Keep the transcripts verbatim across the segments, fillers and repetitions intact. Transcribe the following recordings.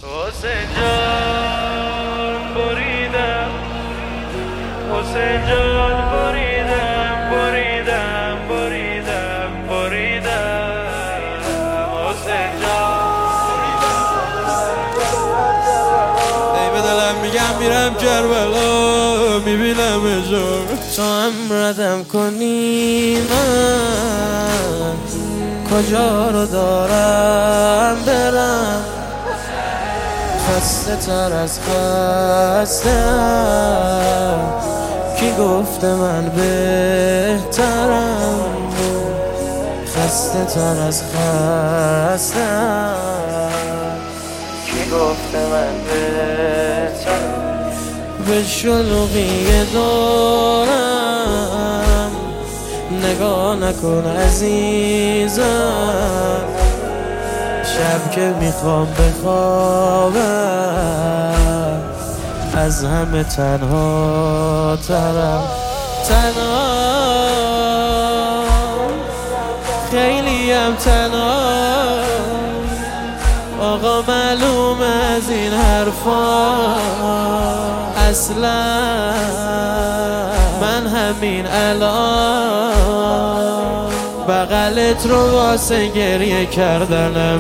حسین جان بریدم، حسین جان بریدم، بریدم بریدم بریدم حسین جان. ای به دلم میگم میرم کربلا، میبینم اجار تو هم ردم کنی، من کجا رو دارم برم؟ خسته تر از خستم، کی گفته من بهترم؟ خسته تر از خستم، کی گفته من بهترم؟ به شلوغی دارم نگاه نکن عزیزم، شب که میخوام بخوابم از همه تنها ترم. تنها خیلی هم تنها، آقا معلوم از این حرفا اصلا من همین الان بغلت رو واسه گریه کردنم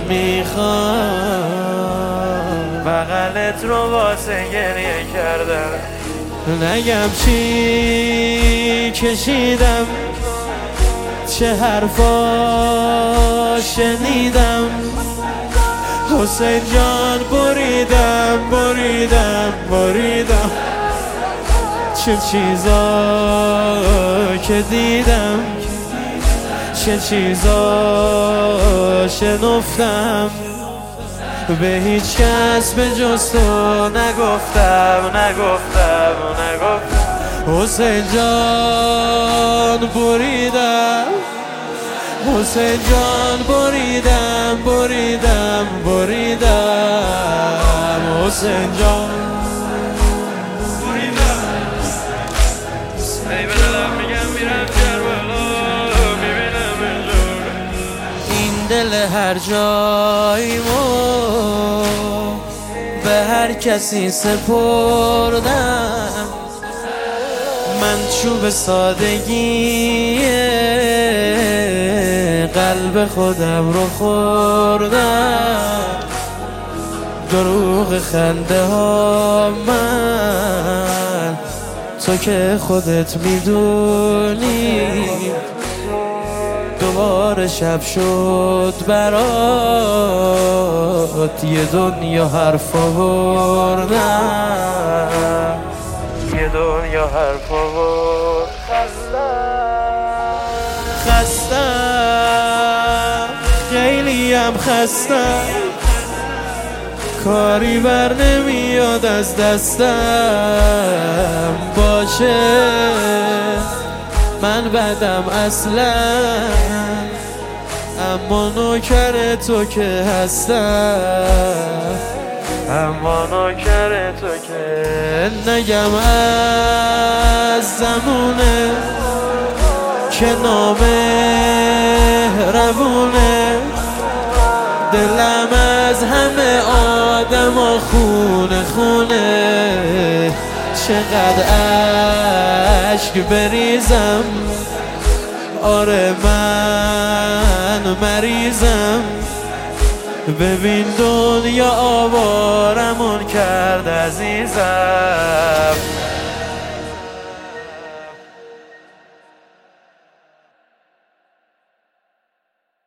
میخوام، بغلت رو واسه گریه کردن. نگم چی کشیدم، چه حرفا شنیدم، حسین جان بریدم بریدم بریدم، چه چیزا که دیدم، چه چیزا شنفتم، به هیچ کس به جز تو نگفتم نگفتم نگفتم. حسین جان بریدم، حسین جان بریدم بریدم بریدم حسین جان بریدم. ای به دلم میگم میرم کربلا، میبینم اجور این دل هر جاییمو به هر کسی سپردم، من چوب سادگی قلب خودم رو خوردم، دروغ خنده ها من تو که خودت میدونی، دوباره شب شد برات یه دنیا حرف آوردم، یه دنیا حرف آورد. خستم خستم خیلی هم خستم، کاری بر نمیاد از دستم باشه، من بدم اصلا اما نوکر تو که هستم، اما نوکر تو که نگم از زمونه که نامهربونه، دلم از همه آدم و خونه خونه، چقدر عشق بریزم، آره من مریضم، ببین دنیا آوارمون کرد عزیزم.